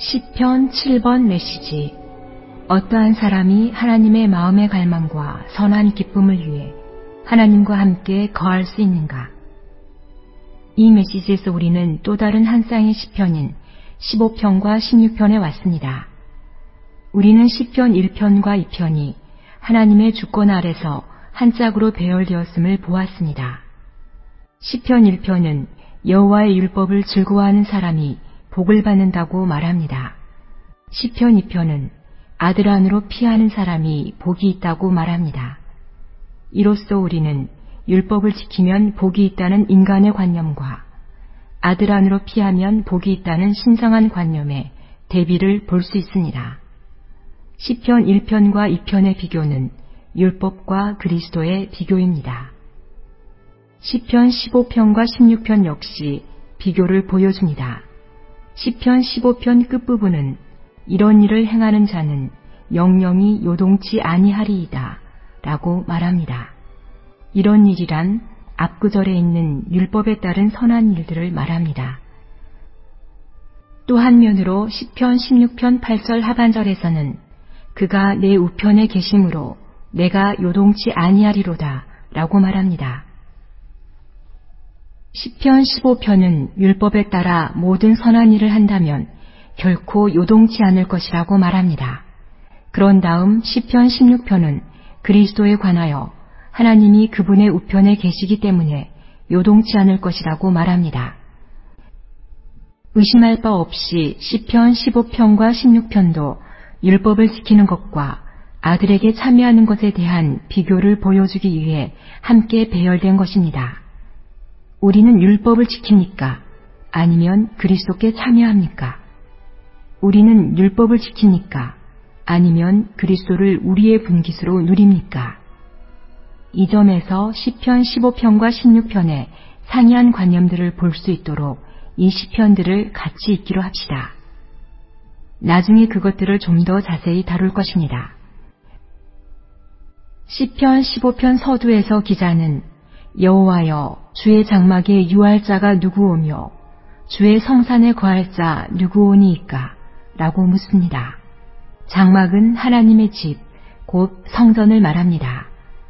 시편 7번 메시지. 어떠한 사람이 하나님의 마음의 갈망과 선한 기쁨을 위해 하나님과 함께 거할 수 있는가? 이 메시지에서 우리는 또 다른 한 쌍의 시편인 15편과 16편에 왔습니다. 우리는 시편 1편과 2편이 하나님의 주권 아래서 한 짝으로 배열되었음을 보았습니다. 시편 1편은 여호와의 율법을 즐거워하는 사람이 복을 받는다고 말합니다. 시편 2편은 아들 안으로 피하는 사람이 복이 있다고 말합니다. 이로써 우리는 율법을 지키면 복이 있다는 인간의 관념과 아들 안으로 피하면 복이 있다는 신성한 관념의 대비를 볼 수 있습니다. 시편 1편과 2편의 비교는 율법과 그리스도의 비교입니다. 시편 15편과 16편 역시 비교를 보여줍니다. 시편 15편 끝부분은 이런 일을 행하는 자는 영영이 요동치 아니하리이다 라고 말합니다. 이런 일이란 앞구절에 있는 율법에 따른 선한 일들을 말합니다. 또 한면으로 시편 16편 8절 하반절에서는 그가 내 우편에 계심으로 내가 요동치 아니하리로다 라고 말합니다. 시편 15편은 율법에 따라 모든 선한 일을 한다면 결코 요동치 않을 것이라고 말합니다. 그런 다음 시편 16편은 그리스도에 관하여 하나님이 그분의 우편에 계시기 때문에 요동치 않을 것이라고 말합니다. 의심할 바 없이 시편 15편과 16편도 율법을 지키는 것과 아들에게 참여하는 것에 대한 비교를 보여주기 위해 함께 배열된 것입니다. 우리는 율법을 지킵니까? 아니면 그리스도께 참여합니까? 우리는 율법을 지킵니까? 아니면 그리스도를 우리의 분깃으로 누립니까? 이 점에서 시편 15편과 16편의 상이한 관념들을 볼 수 있도록 이 시편들을 같이 읽기로 합시다. 나중에 그것들을 좀 더 자세히 다룰 것입니다. 시편 15편 서두에서 기자는 여호와여 주의 장막에 유할 자가 누구오며 주의 성산에 거할 자 누구오니이까? 라고 묻습니다. 장막은 하나님의 집, 곧 성전을 말합니다.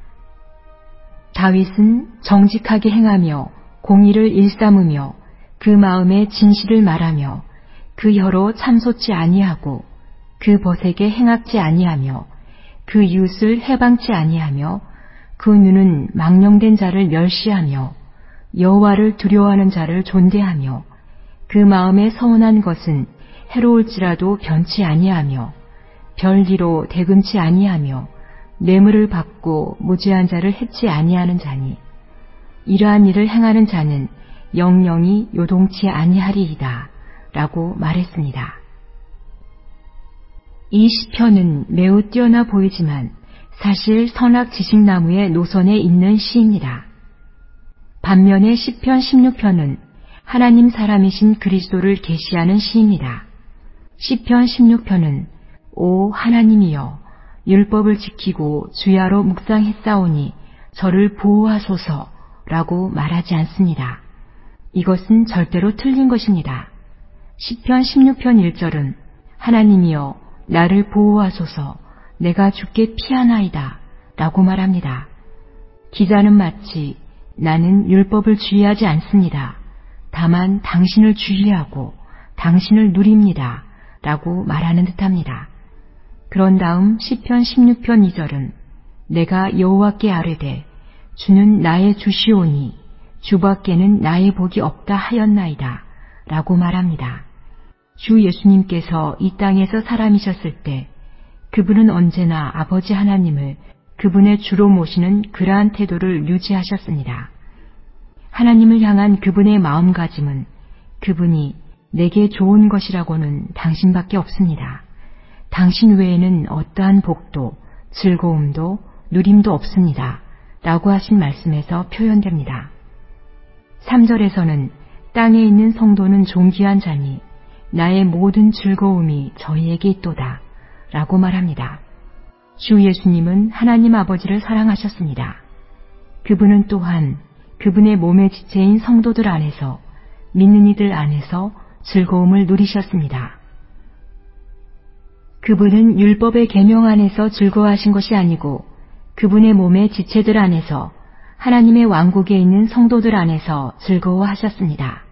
다윗은 정직하게 행하며 공의를 일삼으며 그 마음에 진실을 말하며 그 혀로 참소치 아니하고 그 벗에게 행악지 아니하며 그 이웃을 해방치 아니하며 그 눈은 망령된 자를 멸시하며 여호와를 두려워하는 자를 존대하며 그 마음에 서운한 것은 해로울지라도 변치 아니하며 별리로 대금치 아니하며 뇌물을 받고 무죄한 자를 해치 아니하는 자니 이러한 일을 행하는 자는 영영이 요동치 아니하리이다 라고 말했습니다. 이 시편은 매우 뛰어나 보이지만 사실 선악지식나무의 노선에 있는 시입니다. 반면에 시편 16편은 하나님 사람이신 그리스도를 계시하는 시입니다. 시편 16편은 오 하나님이여 율법을 지키고 주야로 묵상했사오니 저를 보호하소서 라고 말하지 않습니다. 이것은 절대로 틀린 것입니다. 시편 16편 1절은 하나님이여 나를 보호하소서 내가 주께 피하나이다 라고 말합니다. 기자는 마치 나는 율법을 주의하지 않습니다. 다만 당신을 주의하고 당신을 누립니다 라고 말하는 듯합니다. 그런 다음 시편 16편 2절은 내가 여호와께 아뢰되 주는 나의 주시오니 주밖에는 나의 복이 없다 하였나이다 라고 말합니다. 주 예수님께서 이 땅에서 사람이셨을 때 그분은 언제나 아버지 하나님을 그분의 주로 모시는 그러한 태도를 유지하셨습니다. 하나님을 향한 그분의 마음가짐은 그분이 내게 좋은 것이라고는 당신밖에 없습니다. 당신 외에는 어떠한 복도, 즐거움도, 누림도 없습니다. 라고 하신 말씀에서 표현됩니다. 3절에서는 땅에 있는 성도는 존귀한 자니 나의 모든 즐거움이 저희에게 있도다. 라고 말합니다. 주 예수님은 하나님 아버지를 사랑하셨습니다. 그분은 또한 그분의 몸의 지체인 성도들 안에서 믿는 이들 안에서 즐거움을 누리셨습니다. 그분은 율법의 계명 안에서 즐거워하신 것이 아니고 그분의 몸의 지체들 안에서 하나님의 왕국에 있는 성도들 안에서 즐거워하셨습니다.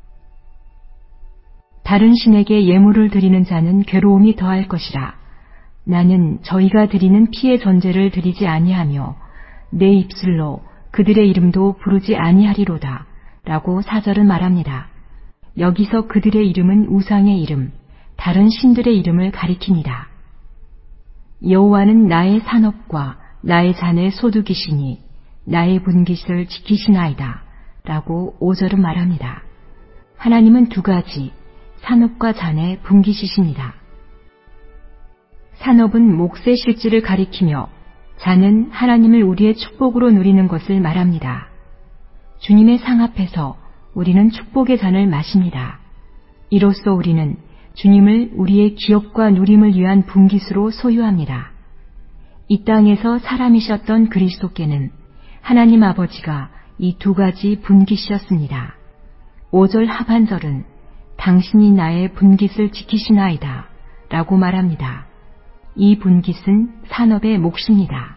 다른 신에게 예물을 드리는 자는 괴로움이 더할 것이라. 나는 저희가 드리는 피의 전제를 드리지 아니하며 내 입술로 그들의 이름도 부르지 아니하리로다 라고 사절은 말합니다. 여기서 그들의 이름은 우상의 이름, 다른 신들의 이름을 가리킵니다. 여호와는 나의 산업과 나의 잔의 소득이시니 나의 분깃을 지키시나이다 라고 5절은 말합니다. 하나님은 두 가지, 산업과 잔의 분깃이십니다. 산업은 몫의 실질을 가리키며 잔은 하나님을 우리의 축복으로 누리는 것을 말합니다. 주님의 상 앞에서 우리는 축복의 잔을 마십니다. 이로써 우리는 주님을 우리의 기업과 누림을 위한 분깃으로 소유합니다. 이 땅에서 사람이셨던 그리스도께는 하나님 아버지가 이 두 가지 분깃이었습니다. 5절 하반절은 당신이 나의 분깃을 지키시나이다 라고 말합니다. 이 분깃은 산업의 몫입니다.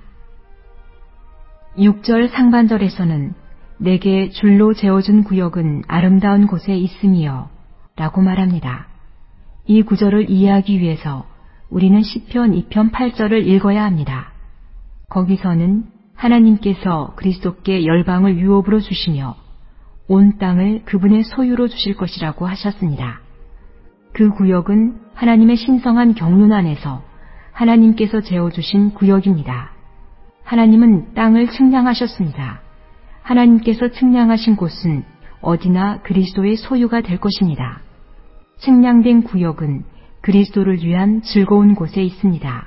6절 상반절에서는 내게 줄로 재어준 구역은 아름다운 곳에 있음이여 라고 말합니다. 이 구절을 이해하기 위해서 우리는 시편 2편 8절을 읽어야 합니다. 거기서는 하나님께서 그리스도께 열방을 유업으로 주시며 온 땅을 그분의 소유로 주실 것이라고 하셨습니다. 그 구역은 하나님의 신성한 경륜 안에서 하나님께서 재어주신 구역입니다. 하나님은 땅을 측량하셨습니다. 하나님께서 측량하신 곳은 어디나 그리스도의 소유가 될 것입니다. 측량된 구역은 그리스도를 위한 즐거운 곳에 있습니다.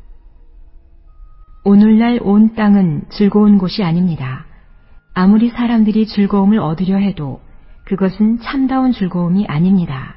오늘날 온 땅은 즐거운 곳이 아닙니다. 아무리 사람들이 즐거움을 얻으려 해도 그것은 참다운 즐거움이 아닙니다.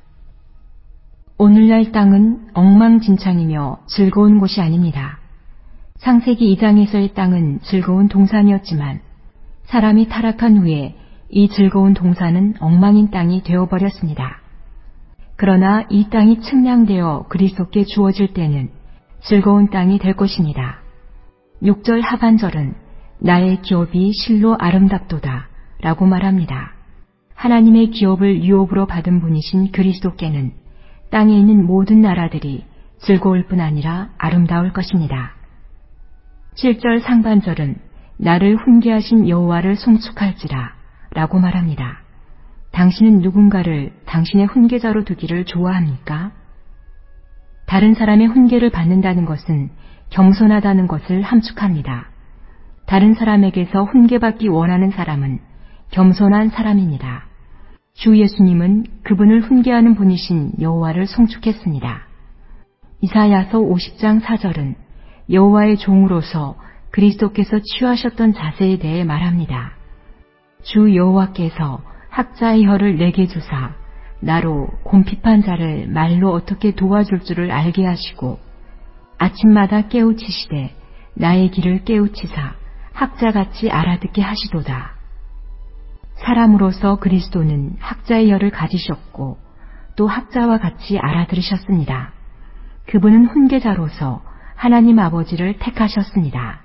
오늘날 땅은 엉망진창이며 즐거운 곳이 아닙니다. 창세기 2장에서의 땅은 즐거운 동산이었지만 사람이 타락한 후에 이 즐거운 동산은 엉망인 땅이 되어버렸습니다. 그러나 이 땅이 측량되어 그리스도께 주어질 때는 즐거운 땅이 될 것입니다. 6절 하반절은 나의 기업이 실로 아름답도다 라고 말합니다. 하나님의 기업을 유업으로 받은 분이신 그리스도께는 땅에 있는 모든 나라들이 즐거울 뿐 아니라 아름다울 것입니다. 7절 상반절은 나를 훈계하신 여호와를 송축할지라 라고 말합니다. 당신은 누군가를 당신의 훈계자로 두기를 좋아합니까? 다른 사람의 훈계를 받는다는 것은 겸손하다는 것을 함축합니다. 다른 사람에게서 훈계받기 원하는 사람은 겸손한 사람입니다. 주 예수님은 그분을 훈계하는 분이신 여호와를 송축했습니다. 이사야서 50장 4절은 여호와의 종으로서 그리스도께서 취하셨던 자세에 대해 말합니다. 주 여호와께서 학자의 혀를 내게 주사 나로 곰핍한 자를 말로 어떻게 도와줄 줄을 알게 하시고 아침마다 깨우치시되 나의 길을 깨우치사 학자같이 알아듣게 하시도다. 사람으로서 그리스도는 학자의 혀를 가지셨고 또 학자와 같이 알아들으셨습니다. 그분은 훈계자로서 하나님 아버지를 택하셨습니다.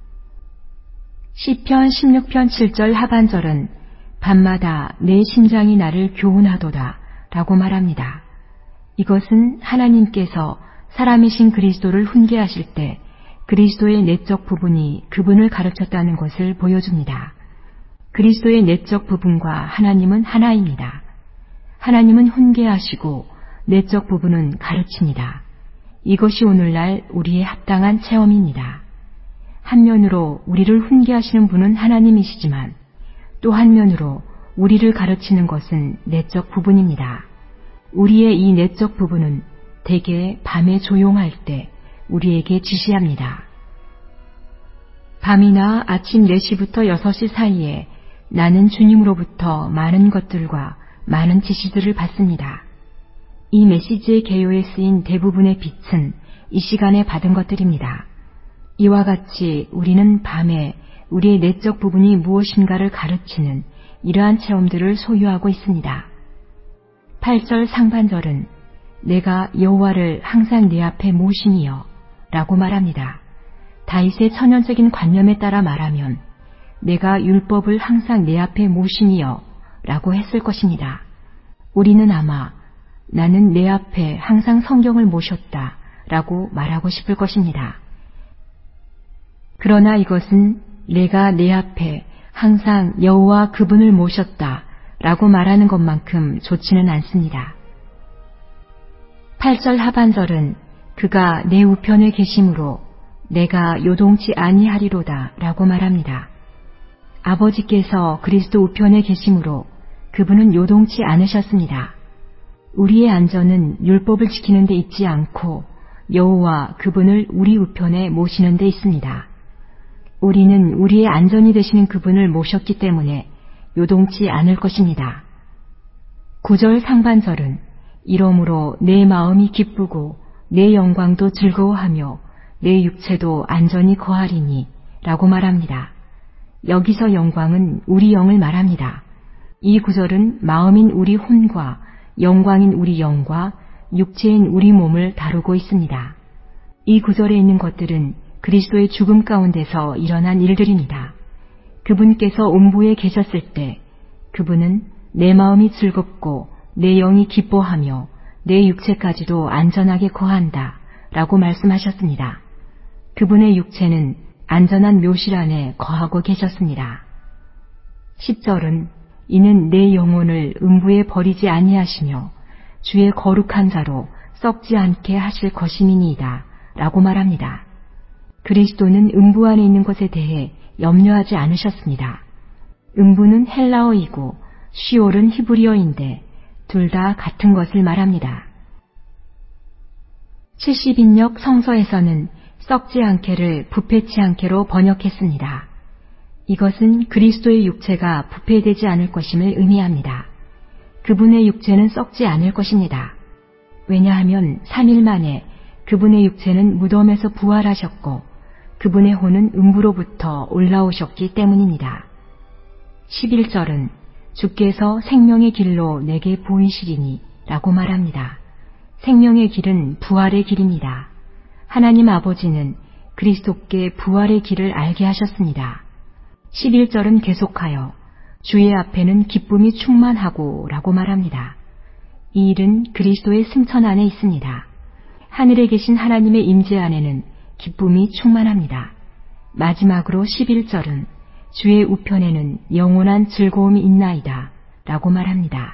시편 16편 7절 하반절은 밤마다 내 심장이 나를 교훈하도다 라고 말합니다. 이것은 하나님께서 사람이신 그리스도를 훈계하실 때 그리스도의 내적 부분이 그분을 가르쳤다는 것을 보여줍니다. 그리스도의 내적 부분과 하나님은 하나입니다. 하나님은 훈계하시고 내적 부분은 가르칩니다. 이것이 오늘날 우리의 합당한 체험입니다. 한면으로 우리를 훈계하시는 분은 하나님이시지만 또 한면으로 우리를 가르치는 것은 내적 부분입니다. 우리의 이 내적 부분은 대개 밤에 조용할 때 우리에게 지시합니다. 밤이나 아침 4시부터 6시 사이에 나는 주님으로부터 많은 것들과 많은 지시들을 받습니다. 이 메시지의 개요에 쓰인 대부분의 빛은 이 시간에 받은 것들입니다. 이와 같이 우리는 밤에 우리의 내적 부분이 무엇인가를 가르치는 이러한 체험들을 소유하고 있습니다. 8절 상반절은 내가 여호와를 항상 내 앞에 모시니여 라고 말합니다. 다윗의 천연적인 관념에 따라 말하면 내가 율법을 항상 내 앞에 모시니여 라고 했을 것입니다. 우리는 아마 나는 내 앞에 항상 성경을 모셨다 라고 말하고 싶을 것입니다. 그러나 이것은 내가 내 앞에 항상 여호와 그분을 모셨다 라고 말하는 것만큼 좋지는 않습니다. 8절 하반절은 그가 내 우편에 계심으로 내가 요동치 아니하리로다 라고 말합니다. 아버지께서 그리스도 우편에 계심으로 그분은 요동치 않으셨습니다. 우리의 안전은 율법을 지키는 데 있지 않고 여호와 그분을 우리 우편에 모시는 데 있습니다. 우리는 우리의 안전이 되시는 그분을 모셨기 때문에 요동치 않을 것입니다. 9절 상반절은 이러므로 내 마음이 기쁘고 내 영광도 즐거워하며 내 육체도 안전히 거하리니 라고 말합니다. 여기서 영광은 우리 영을 말합니다. 이 구절은 마음인 우리 혼과 영광인 우리 영과 육체인 우리 몸을 다루고 있습니다. 이 구절에 있는 것들은 그리스도의 죽음 가운데서 일어난 일들입니다. 그분께서 음부에 계셨을 때 그분은 내 마음이 즐겁고 내 영이 기뻐하며 내 육체까지도 안전하게 거한다 라고 말씀하셨습니다. 그분의 육체는 안전한 묘실 안에 거하고 계셨습니다. 10절은 이는 내 영혼을 음부에 버리지 아니하시며 주의 거룩한 자로 썩지 않게 하실 것임이니이다 라고 말합니다. 그리스도는 음부 안에 있는 것에 대해 염려하지 않으셨습니다. 음부는 헬라어이고 시올은 히브리어인데 둘 다 같은 것을 말합니다. 70인역 성서에서는 썩지 않게를 부패치 않게로 번역했습니다. 이것은 그리스도의 육체가 부패되지 않을 것임을 의미합니다. 그분의 육체는 썩지 않을 것입니다. 왜냐하면 3일 만에 그분의 육체는 무덤에서 부활하셨고 그분의 혼은 음부로부터 올라오셨기 때문입니다. 11절은 주께서 생명의 길로 내게 보이시리니 라고 말합니다. 생명의 길은 부활의 길입니다. 하나님 아버지는 그리스도께 부활의 길을 알게 하셨습니다. 11절은 계속하여 주의 앞에는 기쁨이 충만하고 라고 말합니다. 이 일은 그리스도의 승천 안에 있습니다. 하늘에 계신 하나님의 임재 안에는 기쁨이 충만합니다. 마지막으로 11절은 주의 우편에는 영원한 즐거움이 있나이다 라고 말합니다.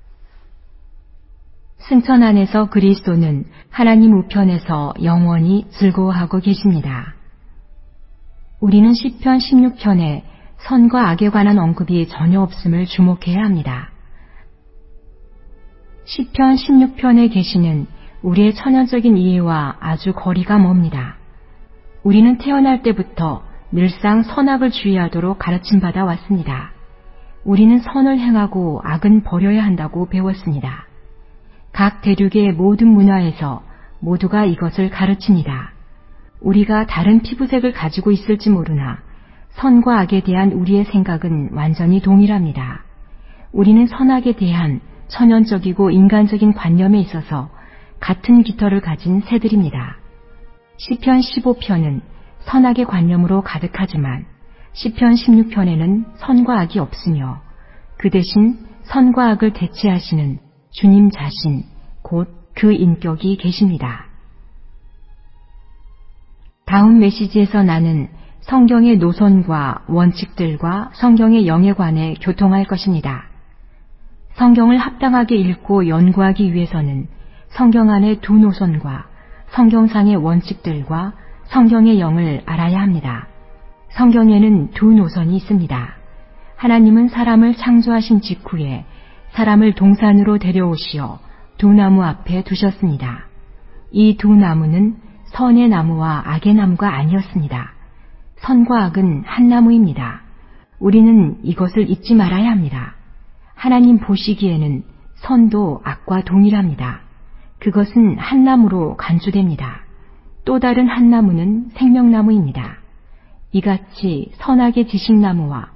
승천 안에서 그리스도는 하나님 우편에서 영원히 즐거워하고 계십니다. 우리는 시편 16편에 선과 악에 관한 언급이 전혀 없음을 주목해야 합니다. 시편 16편에 계시는 우리의 천연적인 이해와 아주 거리가 멉니다. 우리는 태어날 때부터 늘상 선악을 주의하도록 가르침받아 왔습니다. 우리는 선을 행하고 악은 버려야 한다고 배웠습니다. 각 대륙의 모든 문화에서 모두가 이것을 가르칩니다. 우리가 다른 피부색을 가지고 있을지 모르나 선과 악에 대한 우리의 생각은 완전히 동일합니다. 우리는 선악에 대한 천연적이고 인간적인 관념에 있어서 같은 깃털을 가진 새들입니다. 시편 15편은 선악의 관념으로 가득하지만 시편 16편에는 선과 악이 없으며 그 대신 선과 악을 대체하시는 주님 자신, 곧 그 인격이 계십니다. 다음 메시지에서 나는 성경의 노선과 원칙들과 성경의 영에 관해 교통할 것입니다. 성경을 합당하게 읽고 연구하기 위해서는 성경 안의 두 노선과 성경상의 원칙들과 성경의 영을 알아야 합니다. 성경에는 두 노선이 있습니다. 하나님은 사람을 창조하신 직후에 사람을 동산으로 데려오시어 두 나무 앞에 두셨습니다. 이 두 나무는 선의 나무와 악의 나무가 아니었습니다. 선과 악은 한 나무입니다. 우리는 이것을 잊지 말아야 합니다. 하나님 보시기에는 선도 악과 동일합니다. 그것은 한 나무로 간주됩니다. 또 다른 한 나무는 생명나무입니다. 이같이 선악의 지식나무와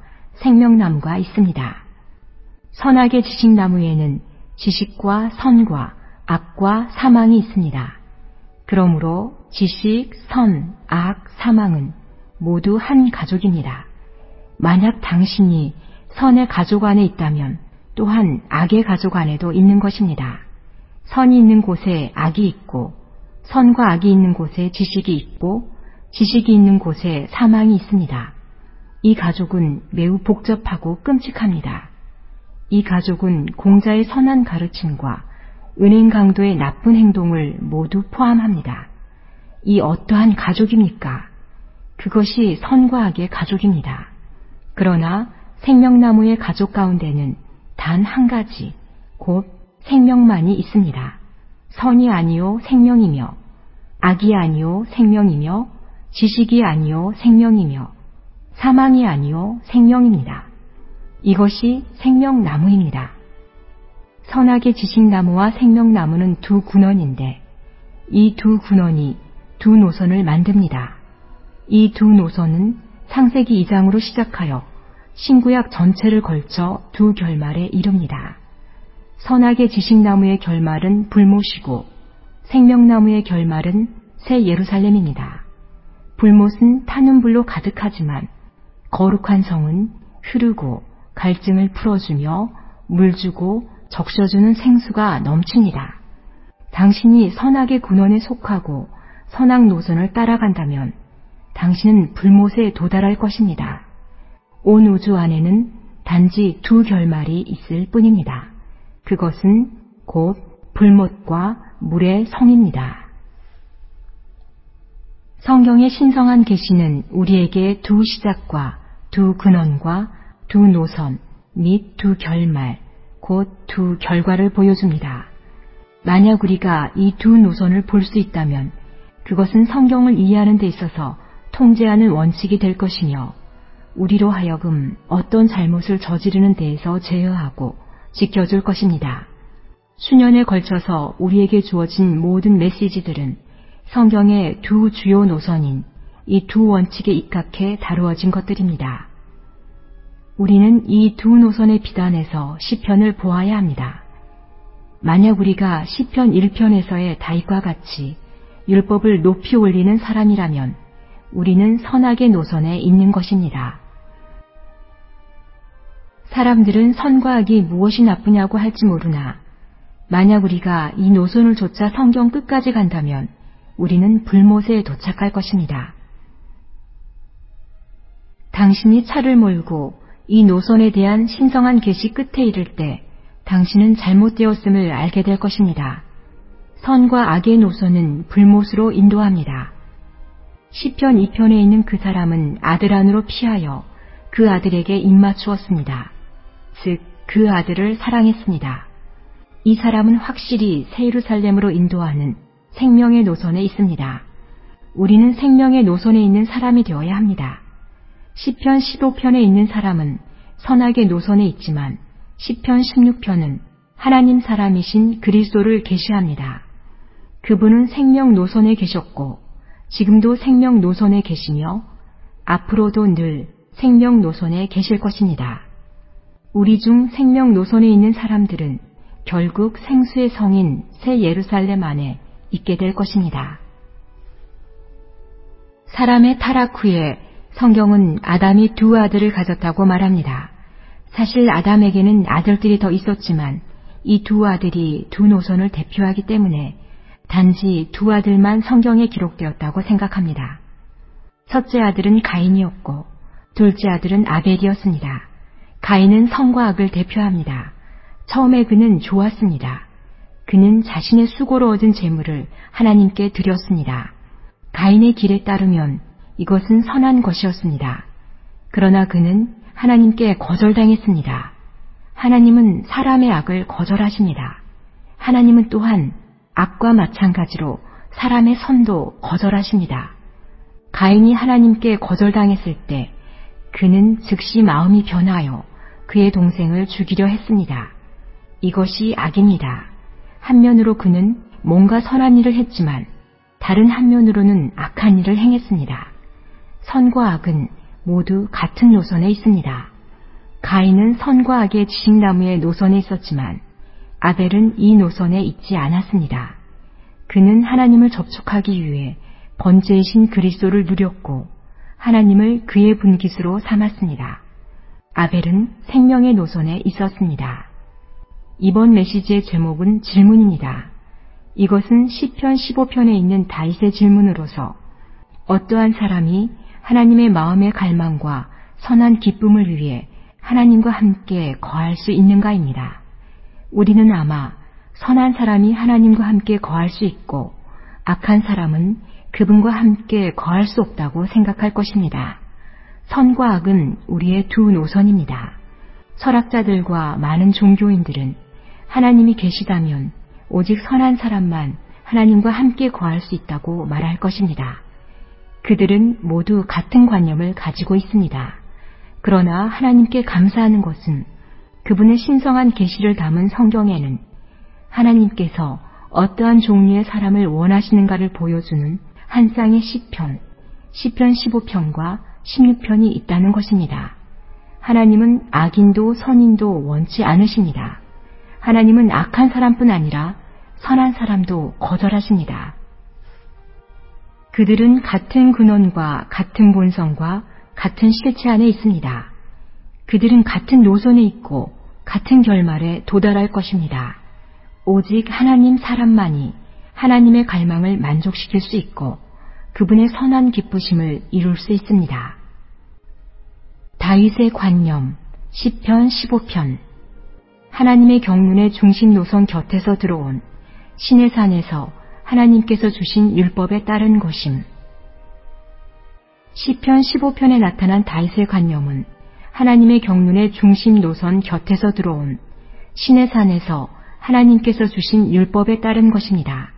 생명나무가 있습니다. 선악의 지식나무에는 지식과 선과 악과 사망이 있습니다. 그러므로 지식, 선, 악, 사망은 모두 한 가족입니다. 만약 당신이 선의 가족 안에 있다면 또한 악의 가족 안에도 있는 것입니다. 선이 있는 곳에 악이 있고 선과 악이 있는 곳에 지식이 있고 지식이 있는 곳에 사망이 있습니다. 이 가족은 매우 복잡하고 끔찍합니다. 이 가족은 공자의 선한 가르침과 은행 강도의 나쁜 행동을 모두 포함합니다. 이 어떠한 가족입니까? 그것이 선과 악의 가족입니다. 그러나 생명나무의 가족 가운데는 단 한 가지, 곧 생명만이 있습니다. 선이 아니요 생명이며 악이 아니요 생명이며 지식이 아니요 생명이며 사망이 아니요 생명입니다. 이것이 생명나무입니다. 선악의 지식나무와 생명나무는 두 군원인데 이 두 군원이 두 노선을 만듭니다. 이 두 노선은 창세기 2장으로 시작하여 신구약 전체를 걸쳐 두 결말에 이릅니다. 선악의 지식나무의 결말은 불못이고 생명나무의 결말은 새 예루살렘입니다. 불못은 타는 불로 가득하지만 거룩한 성은 흐르고 갈증을 풀어주며 물주고 적셔주는 생수가 넘칩니다. 당신이 선악의 군원에 속하고 선악 노선을 따라간다면 당신은 불못에 도달할 것입니다. 온 우주 안에는 단지 두 결말이 있을 뿐입니다. 그것은 곧 불못과 물의 성입니다. 성경의 신성한 계시는 우리에게 두 시작과 두 근원과 두 노선 및 두 결말, 곧 두 결과를 보여줍니다. 만약 우리가 이 두 노선을 볼 수 있다면 그것은 성경을 이해하는 데 있어서 통제하는 원칙이 될 것이며 우리로 하여금 어떤 잘못을 저지르는 데에서 제어하고 지켜줄 것입니다. 수년에 걸쳐서 우리에게 주어진 모든 메시지들은 성경의 두 주요 노선인 이 두 원칙에 입각해 다루어진 것들입니다. 우리는 이 두 노선의 비단에서 시편을 보아야 합니다. 만약 우리가 시편 1편에서의 다윗과 같이 율법을 높이 올리는 사람이라면 우리는 선악의 노선에 있는 것입니다. 사람들은 선과 악이 무엇이 나쁘냐고 할지 모르나 만약 우리가 이 노선을 좇아 성경 끝까지 간다면 우리는 불못에 도착할 것입니다. 당신이 차를 몰고 이 노선에 대한 신성한 계시 끝에 이를 때 당신은 잘못되었음을 알게 될 것입니다. 선과 악의 노선은 불못으로 인도합니다. 시편 2편에 있는 그 사람은 아들 안으로 피하여 그 아들에게 입맞추었습니다. 즉, 그 아들을 사랑했습니다. 이 사람은 확실히 새 예루살렘으로 인도하는 생명의 노선에 있습니다. 우리는 생명의 노선에 있는 사람이 되어야 합니다. 시편 15편에 있는 사람은 선악의 노선에 있지만 시편 16편은 하나님 사람이신 그리스도를 계시합니다. 그분은 생명 노선에 계셨고 지금도 생명 노선에 계시며 앞으로도 늘 생명 노선에 계실 것입니다. 우리 중 생명 노선에 있는 사람들은 결국 생수의 성인 새 예루살렘 안에 있게 될 것입니다. 사람의 타락 후에 성경은 아담이 두 아들을 가졌다고 말합니다. 사실 아담에게는 아들들이 더 있었지만 이 두 아들이 두 노선을 대표하기 때문에 단지 두 아들만 성경에 기록되었다고 생각합니다. 첫째 아들은 가인이었고 둘째 아들은 아벨이었습니다. 가인은 선과 악을 대표합니다. 처음에 그는 좋았습니다. 그는 자신의 수고로 얻은 재물을 하나님께 드렸습니다. 가인의 길에 따르면 이것은 선한 것이었습니다. 그러나 그는 하나님께 거절당했습니다. 하나님은 사람의 악을 거절하십니다. 하나님은 또한 악과 마찬가지로 사람의 선도 거절하십니다. 가인이 하나님께 거절당했을 때 그는 즉시 마음이 변하여 그의 동생을 죽이려 했습니다. 이것이 악입니다. 한면으로 그는 뭔가 선한 일을 했지만 다른 한면으로는 악한 일을 행했습니다. 선과 악은 모두 같은 노선에 있습니다. 가인은 선과 악의 지식나무의 노선에 있었지만 아벨은 이 노선에 있지 않았습니다. 그는 하나님을 접촉하기 위해 번제이신 그리스도를 누렸고 하나님을 그의 분깃으로 삼았습니다. 아벨은 생명의 노선에 있었습니다. 이번 메시지의 제목은 질문입니다. 이것은 시편 15편에 있는 다윗의 질문으로서 어떠한 사람이 하나님의 마음의 갈망과 선한 기쁨을 위해 하나님과 함께 거할 수 있는가입니다. 우리는 아마 선한 사람이 하나님과 함께 거할 수 있고 악한 사람은 그분과 함께 거할 수 없다고 생각할 것입니다. 선과 악은 우리의 두 노선입니다. 철학자들과 많은 종교인들은 하나님이 계시다면 오직 선한 사람만 하나님과 함께 거할 수 있다고 말할 것입니다. 그들은 모두 같은 관념을 가지고 있습니다. 그러나 하나님께 감사하는 것은 그분의 신성한 계시를 담은 성경에는 하나님께서 어떠한 종류의 사람을 원하시는가를 보여주는 한 쌍의 시편 15편과 16편이 있다는 것입니다. 하나님은 악인도 선인도 원치 않으십니다. 하나님은 악한 사람뿐 아니라 선한 사람도 거절하십니다. 그들은 같은 근원과 같은 본성과 같은 실체 안에 있습니다. 그들은 같은 노선에 있고 같은 결말에 도달할 것입니다. 오직 하나님 사람만이 하나님의 갈망을 만족시킬 수 있고 그분의 선한 기쁘심을 이룰 수 있습니다. 다윗의 관념 시편 15편 하나님의 경륜의 중심 노선 곁에서 들어온 신의 산에서 하나님께서 주신 율법에 따른 것임. 시편 15편에 나타난 다윗의 관념은 하나님의 경륜의 중심 노선 곁에서 들어온 신의 산에서 하나님께서 주신 율법에 따른 것입니다.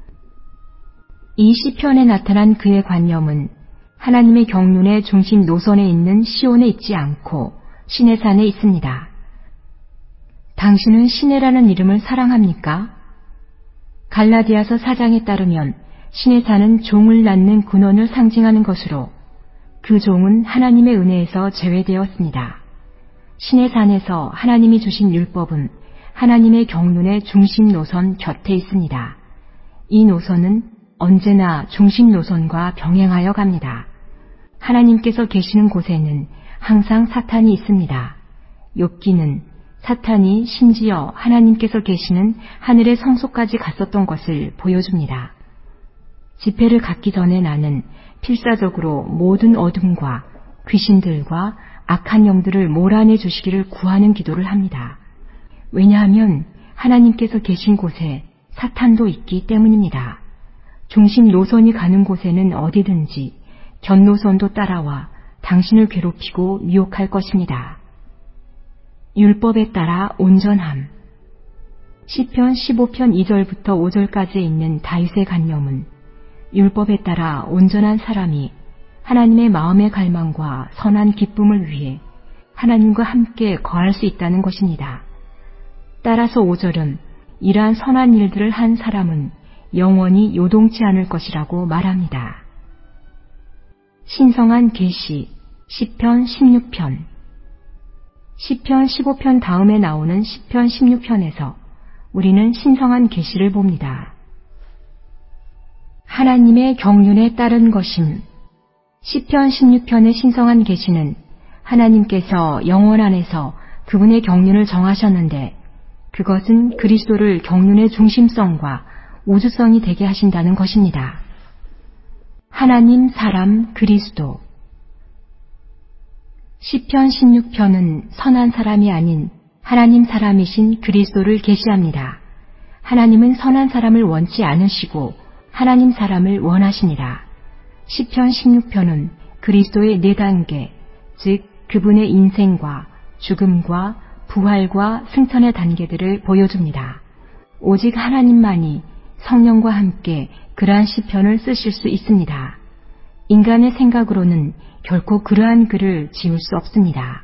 이 시편에 나타난 그의 관념은 하나님의 경륜의 중심 노선에 있는 시온에 있지 않고 신의 산에 있습니다. 당신은 시내라는 이름을 사랑합니까? 갈라디아서 4장에 따르면 신의 산은 종을 낳는 근원을 상징하는 것으로 그 종은 하나님의 은혜에서 제외되었습니다. 신의 산에서 하나님이 주신 율법은 하나님의 경륜의 중심 노선 곁에 있습니다. 이 노선은 언제나 중심 노선과 병행하여 갑니다. 하나님께서 계시는 곳에는 항상 사탄이 있습니다. 욥기는 사탄이 심지어 하나님께서 계시는 하늘의 성소까지 갔었던 것을 보여줍니다. 지폐를 갖기 전에 나는 필사적으로 모든 어둠과 귀신들과 악한 영들을 몰아내 주시기를 구하는 기도를 합니다. 왜냐하면 하나님께서 계신 곳에 사탄도 있기 때문입니다. 중심 노선이 가는 곳에는 어디든지 견노선도 따라와 당신을 괴롭히고 미혹할 것입니다. 율법에 따라 온전함 시편 15편 2절부터 5절까지에 있는 다윗의 관념은 율법에 따라 온전한 사람이 하나님의 마음의 갈망과 선한 기쁨을 위해 하나님과 함께 거할 수 있다는 것입니다. 따라서 5절은 이러한 선한 일들을 한 사람은 영원히 요동치 않을 것이라고 말합니다. 신성한 계시 시편 16편 시편 15편 다음에 나오는 시편 16편에서 우리는 신성한 계시를 봅니다. 하나님의 경륜에 따른 것임 시편 16편의 신성한 계시는 하나님께서 영원 안에서 그분의 경륜을 정하셨는데 그것은 그리스도를 경륜의 중심성과 우주성이 되게 하신다는 것입니다. 하나님 사람 그리스도 시편 16편은 선한 사람이 아닌 하나님 사람이신 그리스도를 계시합니다. 하나님은 선한 사람을 원치 않으시고 하나님 사람을 원하십니다. 시편 16편은 그리스도의 4단계, 즉 그분의 인생과 죽음과 부활과 승천의 단계들을 보여줍니다. 오직 하나님만이 성령과 함께 그러한 시편을 쓰실 수 있습니다. 인간의 생각으로는 결코 그러한 글을 지을 수 없습니다.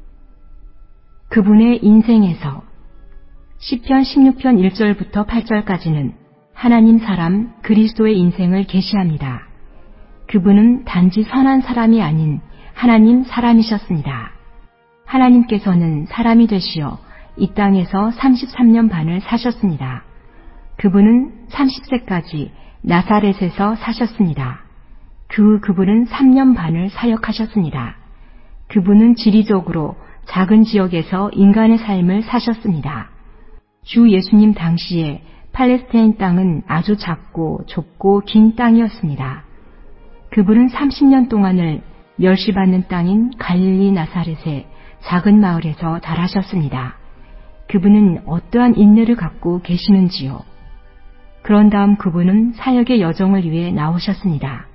그분의 인생에서 시편 16편 1절부터 8절까지는 하나님 사람 그리스도의 인생을 계시합니다. 그분은 단지 선한 사람이 아닌 하나님 사람이셨습니다. 하나님께서는 사람이 되시어 이 땅에서 33년 반을 사셨습니다. 그분은 30세까지 나사렛에서 사셨습니다. 그분은 3년 반을 사역하셨습니다. 그분은 지리적으로 작은 지역에서 인간의 삶을 사셨습니다. 주 예수님 당시에 팔레스타인 땅은 아주 작고 좁고 긴 땅이었습니다. 그분은 30년 동안을 멸시받는 땅인 갈릴리 나사렛의 작은 마을에서 자라셨습니다. 그분은 어떠한 인내를 갖고 계시는지요? 그런 다음 그분은 사역의 여정을 위해 나오셨습니다.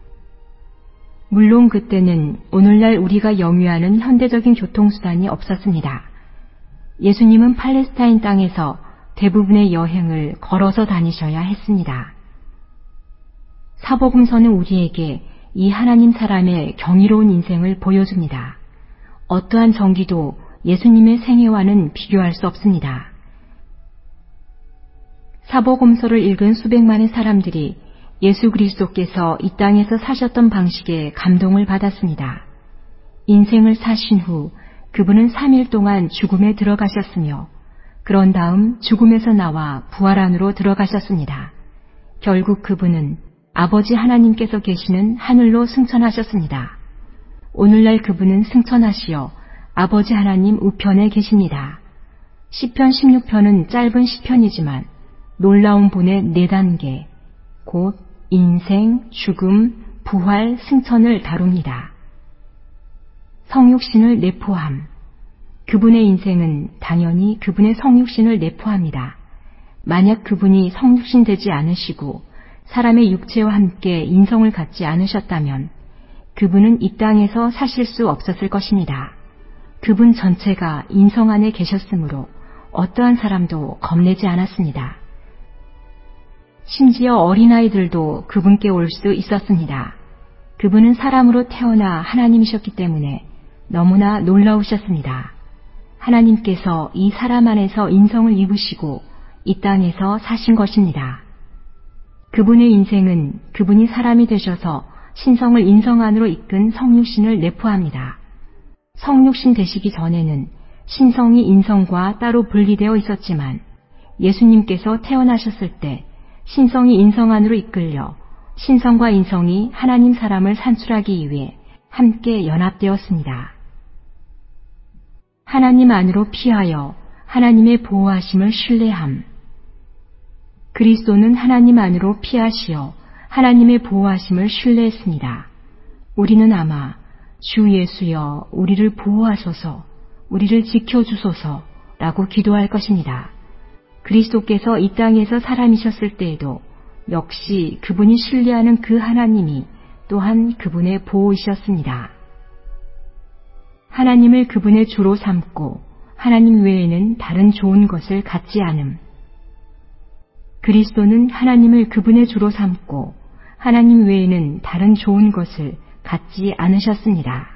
물론 그때는 오늘날 우리가 영위하는 현대적인 교통수단이 없었습니다. 예수님은 팔레스타인 땅에서 대부분의 여행을 걸어서 다니셔야 했습니다. 사복음서는 우리에게 이 하나님 사람의 경이로운 인생을 보여줍니다. 어떠한 전기도 예수님의 생애와는 비교할 수 없습니다. 사복음서를 읽은 수백만의 사람들이 예수 그리스도께서 이 땅에서 사셨던 방식에 감동을 받았습니다. 인생을 사신 후 그분은 3일 동안 죽음에 들어가셨으며 그런 다음 죽음에서 나와 부활 안으로 들어가셨습니다. 결국 그분은 아버지 하나님께서 계시는 하늘로 승천하셨습니다. 오늘날 그분은 승천하시어 아버지 하나님 우편에 계십니다. 시편 16편은 짧은 시편이지만 놀라운 본의 4단계, 곧 인생, 죽음, 부활, 승천을 다룹니다. 성육신을 내포함. 그분의 인생은 당연히 그분의 성육신을 내포합니다. 만약 그분이 성육신 되지 않으시고 사람의 육체와 함께 인성을 갖지 않으셨다면 그분은 이 땅에서 사실 수 없었을 것입니다. 그분 전체가 인성 안에 계셨으므로 어떠한 사람도 겁내지 않았습니다. 심지어 어린아이들도 그분께 올 수 있었습니다. 그분은 사람으로 태어나 하나님이셨기 때문에 너무나 놀라우셨습니다. 하나님께서 이 사람 안에서 인성을 입으시고 이 땅에서 사신 것입니다. 그분의 인생은 그분이 사람이 되셔서 신성을 인성 안으로 이끈 성육신을 내포합니다. 성육신 되시기 전에는 신성이 인성과 따로 분리되어 있었지만 예수님께서 태어나셨을 때 신성이 인성 안으로 이끌려 신성과 인성이 하나님 사람을 산출하기 위해 함께 연합되었습니다. 하나님 안으로 피하여 하나님의 보호하심을 신뢰함. 그리스도는 하나님 안으로 피하시어 하나님의 보호하심을 신뢰했습니다. 우리는 아마 주 예수여 우리를 보호하소서, 우리를 지켜주소서 라고 기도할 것입니다. 그리스도께서 이 땅에서 사람이셨을 때에도 역시 그분이 신뢰하는 그 하나님이 또한 그분의 보호이셨습니다. 하나님을 그분의 주로 삼고 하나님 외에는 다른 좋은 것을 갖지 않음. 그리스도는 하나님을 그분의 주로 삼고 하나님 외에는 다른 좋은 것을 갖지 않으셨습니다.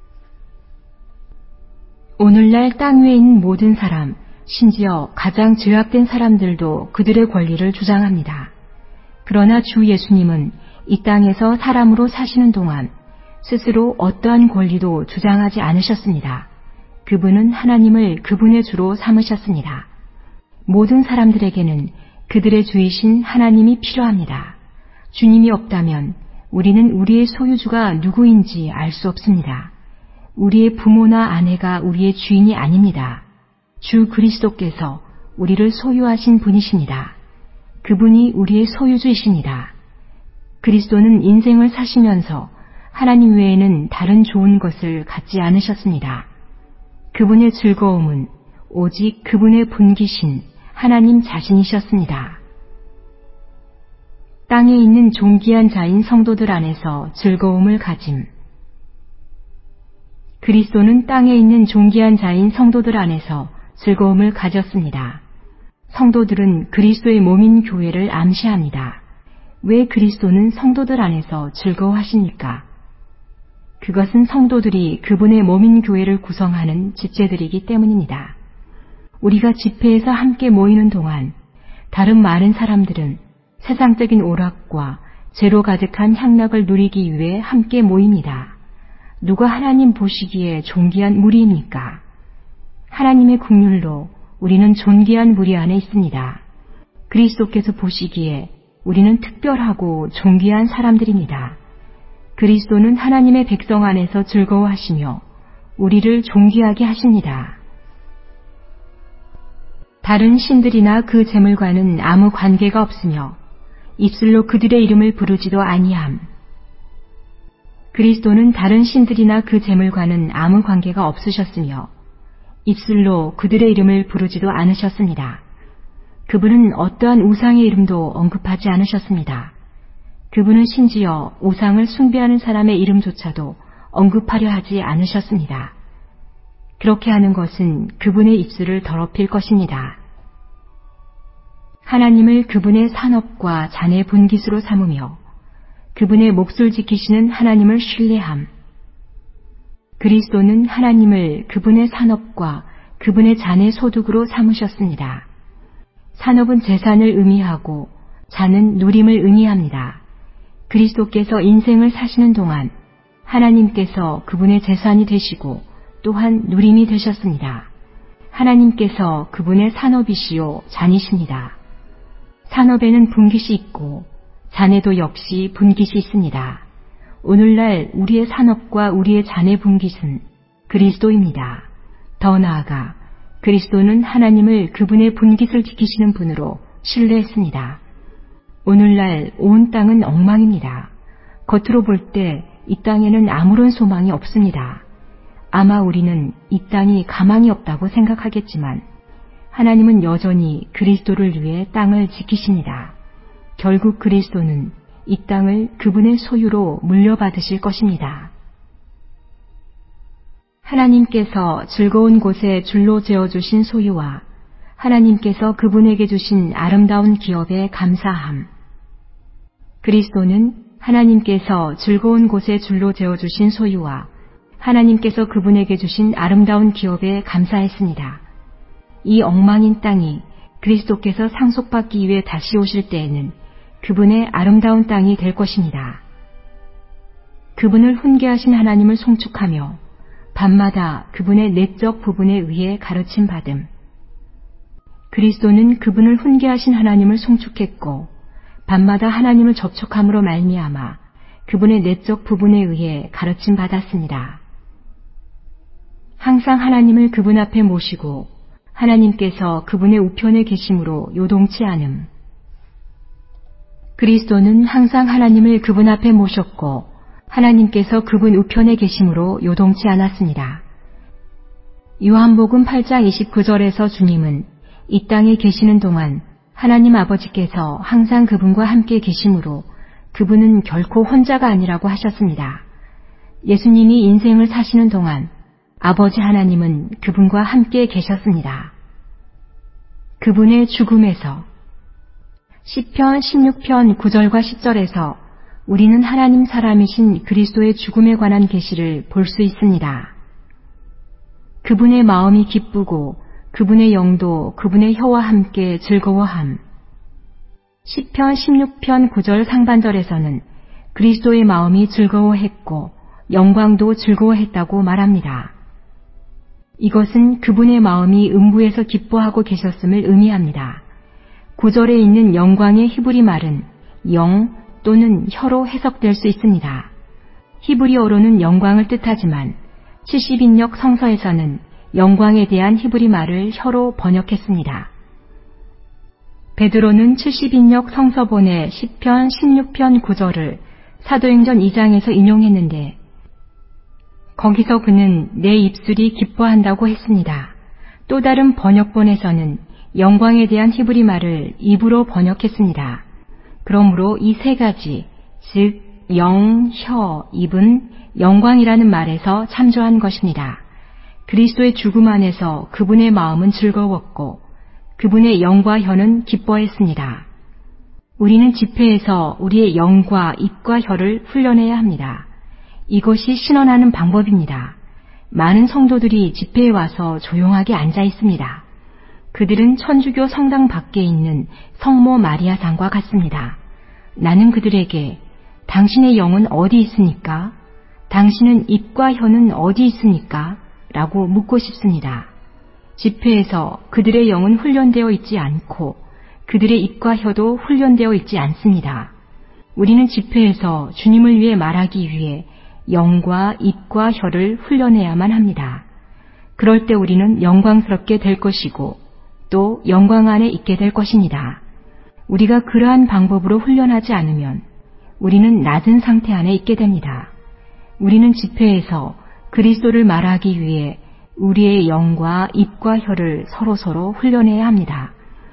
오늘날 땅 위에 있는 모든 사람, 심지어 가장 죄악된 사람들도 그들의 권리를 주장합니다. 그러나 주 예수님은 이 땅에서 사람으로 사시는 동안 스스로 어떠한 권리도 주장하지 않으셨습니다. 그분은 하나님을 그분의 주로 삼으셨습니다. 모든 사람들에게는 그들의 주이신 하나님이 필요합니다. 주님이 없다면 우리는 우리의 소유주가 누구인지 알 수 없습니다. 우리의 부모나 아내가 우리의 주인이 아닙니다. 주 그리스도께서 우리를 소유하신 분이십니다. 그분이 우리의 소유주이십니다. 그리스도는 인생을 사시면서 하나님 외에는 다른 좋은 것을 갖지 않으셨습니다. 그분의 즐거움은 오직 그분의 본기신 하나님 자신이셨습니다. 땅에 있는 존귀한 자인 성도들 안에서 즐거움을 가짐. 그리스도는 땅에 있는 존귀한 자인 성도들 안에서 즐거움을 가졌습니다. 성도들은 그리스도의 몸인 교회를 암시합니다. 왜 그리스도는 성도들 안에서 즐거워하십니까? 그것은 성도들이 그분의 몸인 교회를 구성하는 집제들이기 때문입니다. 우리가 집회에서 함께 모이는 동안 다른 많은 사람들은 세상적인 오락과 죄로 가득한 향락을 누리기 위해 함께 모입니다. 누가 하나님 보시기에 존귀한 무리입니까? 하나님의 긍휼로 우리는 존귀한 무리 안에 있습니다. 그리스도께서 보시기에 우리는 특별하고 존귀한 사람들입니다. 그리스도는 하나님의 백성 안에서 즐거워하시며 우리를 존귀하게 하십니다. 다른 신들이나 그 제물과는 아무 관계가 없으며 입술로 그들의 이름을 부르지도 아니함. 그리스도는 다른 신들이나 그 제물과는 아무 관계가 없으셨으며 입술로 그들의 이름을 부르지도 않으셨습니다. 그분은 어떠한 우상의 이름도 언급하지 않으셨습니다. 그분은 심지어 우상을 숭배하는 사람의 이름조차도 언급하려 하지 않으셨습니다. 그렇게 하는 것은 그분의 입술을 더럽힐 것입니다. 하나님을 그분의 산업과 잔의 분깃으로 삼으며 그분의 몫을 지키시는 하나님을 신뢰함. 그리스도는 하나님을 그분의 산업과 그분의 잔의 소득으로 삼으셨습니다. 산업은 재산을 의미하고 잔은 누림을 의미합니다. 그리스도께서 인생을 사시는 동안 하나님께서 그분의 재산이 되시고 또한 누림이 되셨습니다. 하나님께서 그분의 산업이시요 잔이십니다. 산업에는 분깃이 있고 잔에도 역시 분깃이 있습니다. 오늘날 우리의 산업과 우리의 잔의 분깃은 그리스도입니다. 더 나아가 그리스도는 하나님을 그분의 분깃을 지키시는 분으로 신뢰했습니다. 오늘날 온 땅은 엉망입니다. 겉으로 볼 때 이 땅에는 아무런 소망이 없습니다. 아마 우리는 이 땅이 가망이 없다고 생각하겠지만 하나님은 여전히 그리스도를 위해 땅을 지키십니다. 결국 그리스도는 이 땅을 그분의 소유로 물려받으실 것입니다. 하나님께서 즐거운 곳에 줄로 재어주신 소유와 하나님께서 그분에게 주신 아름다운 기업에 감사함. 그리스도는 하나님께서 즐거운 곳에 줄로 재어주신 소유와 하나님께서 그분에게 주신 아름다운 기업에 감사했습니다. 이 엉망인 땅이 그리스도께서 상속받기 위해 다시 오실 때에는 그분의 아름다운 땅이 될 것입니다. 그분을 훈계하신 하나님을 송축하며 밤마다 그분의 내적 부분에 의해 가르침 받음. 그리스도는 그분을 훈계하신 하나님을 송축했고 밤마다 하나님을 접촉함으로 말미암아 그분의 내적 부분에 의해 가르침 받았습니다. 항상 하나님을 그분 앞에 모시고 하나님께서 그분의 우편에 계심으로 요동치 않음. 그리스도는 항상 하나님을 그분 앞에 모셨고 하나님께서 그분 우편에 계심으로 요동치 않았습니다. 요한복음 8장 29절에서 주님은 이 땅에 계시는 동안 하나님 아버지께서 항상 그분과 함께 계심으로 그분은 결코 혼자가 아니라고 하셨습니다. 예수님이 인생을 사시는 동안 아버지 하나님은 그분과 함께 계셨습니다. 그분의 죽음에서 시편 16편 9절과 10절에서 우리는 하나님 사람이신 그리스도의 죽음에 관한 계시를 볼 수 있습니다. 그분의 마음이 기쁘고 그분의 영도 그분의 혀와 함께 즐거워함. 시편 16편 9절 상반절에서는 그리스도의 마음이 즐거워했고 영광도 즐거워했다고 말합니다. 이것은 그분의 마음이 음부에서 기뻐하고 계셨음을 의미합니다. 9절에 있는 영광의 히브리 말은 영 또는 혀로 해석될 수 있습니다. 히브리어로는 영광을 뜻하지만 70인역 성서에서는 영광에 대한 히브리 말을 혀로 번역했습니다. 베드로는 70인역 성서본의 시편 16편 9절을 사도행전 2장에서 인용했는데 거기서 그는 내 입술이 기뻐한다고 했습니다. 또 다른 번역본에서는 영광에 대한 히브리 말을 입으로 번역했습니다. 그러므로 이 세 가지, 즉 영, 혀, 입은 영광이라는 말에서 참조한 것입니다. 그리스도의 죽음 안에서 그분의 마음은 즐거웠고 그분의 영과 혀는 기뻐했습니다. 우리는 집회에서 우리의 영과 입과 혀를 훈련해야 합니다. 이것이 신원하는 방법입니다. 많은 성도들이 집회에 와서 조용하게 앉아 있습니다. 그들은 천주교 성당 밖에 있는 성모 마리아상과 같습니다. 나는 그들에게 당신의 영은 어디 있습니까? 당신은 입과 혀는 어디 있습니까? 라고 묻고 싶습니다. 집회에서 그들의 영은 훈련되어 있지 않고 그들의 입과 혀도 훈련되어 있지 않습니다. 우리는 집회에서 주님을 위해 말하기 위해 영과 입과 혀를 훈련해야만 합니다. 그럴 때 우리는 영광스럽게 될 것이고 또 영광 안에 있게 될 것입니다. 우리가 그러한 방법으로 훈련하지 않으면 우리는 낮은 상태 안에 있게 됩니다. 우리는 집회에서 그리스도를 말하기 위해 우리의 영과 입과 혀를 서로서로 훈련해야 합니다.